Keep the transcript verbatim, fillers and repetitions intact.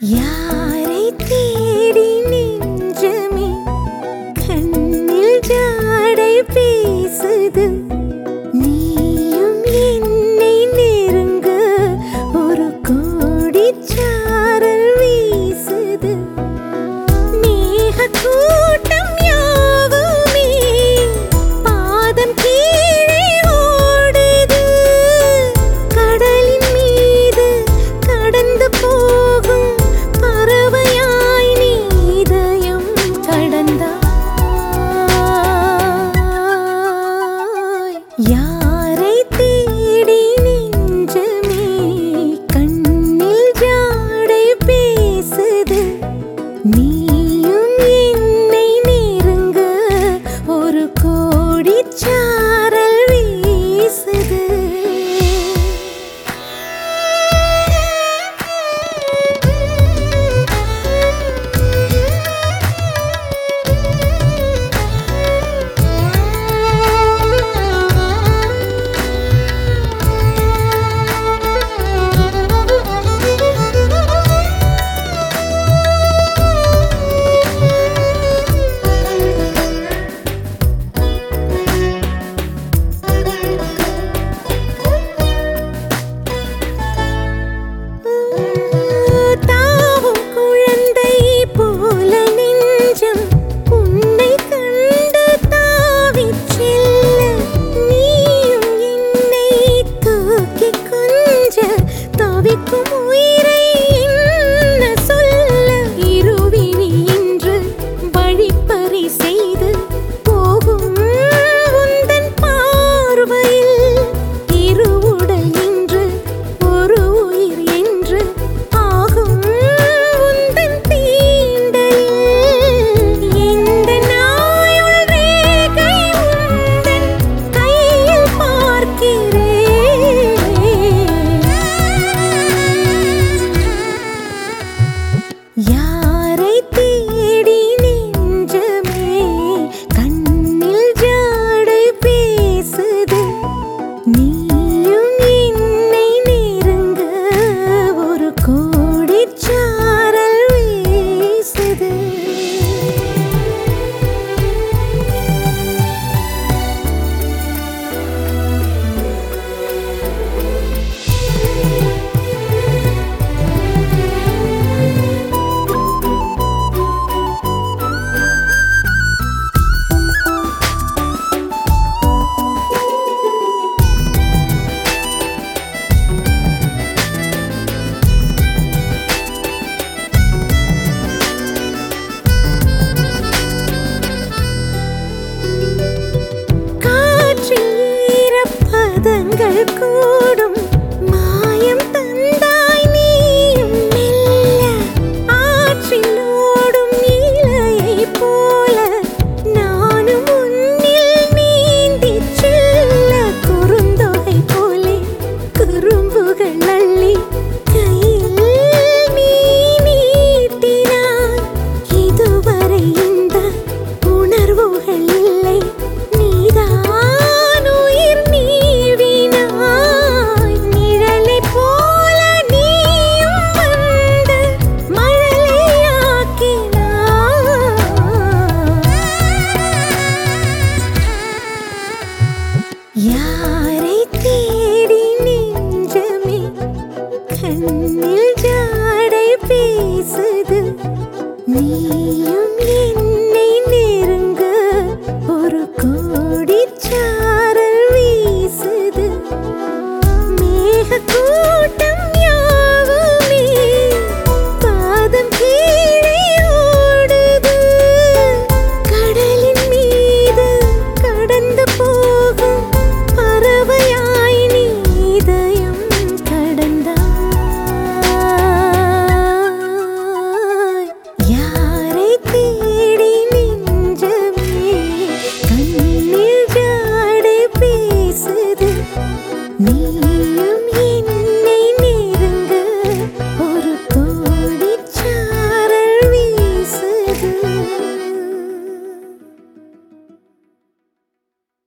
யாரை தேடி நெஞ்சமே கண்ணில் ஜாடை பேசுது. நீயும் என்னை நெருங்க ஒரு கோடி சாரல் வீசுது. மேகக் கூட்டம் யாவுமே பாதம் கீழே ஓடுது. கடலின் மீது கடந்து போகும் பறவையாய் நீ இதயம் கடந்தாய். யாரை தேடி நெஞ்சமே கண்ணில் ஜாடை பேசுது. நீயும் என்னை நெருங்க ஒரு கோடி சாரல் வீசுது. தாவும் குழந்தை போல நெஞ்சம் உன்னை கண்டு தாவிச் செல்ல. நீயும் என்னை தூக்கிக் கொஞ்ச தவிக்கும் உயிரை என்ன சொல்ல. இருவிழி இன்று வழிப்பறி செய்து போகும் உந்தன் பார்வையில் இருவுடல் இன்று ஒரு உயிர் என்று ஆகும் உந்தன் தீண்டலில். எந்த நாயுள் ரேகை உந்தன் கையில் பார்க்கிறேன். யாரை தேடி நெஞ்சமே கண்ணில் ஜாடை பேசுது. நீயும் என்னை நெருங்க ஒரு கோடி சாரல் வீசுது. காற்றில் ஈரப்பதங்கள் கூடும் மாயம் தந்தாய் நீயும் மெல்ல. ஆற்றில் ஓடும் இலையைப் போல நானும் உன்னில் நீந்திச் செல்ல. குறுந்தொகை போலே குறும்புகள் அள்ளி கையில் நீ நீட்டினாய். இதுவரை இந்த உணர்வுகள் இல்லை. நீதான் உயிர் நீவினாய். நிழலைப் போல நீயும் வந்து மழலையாக்கினாய். யாரை தேடி நெஞ்சமே கண்ணில் ஜாடை பேசுது. நீயும்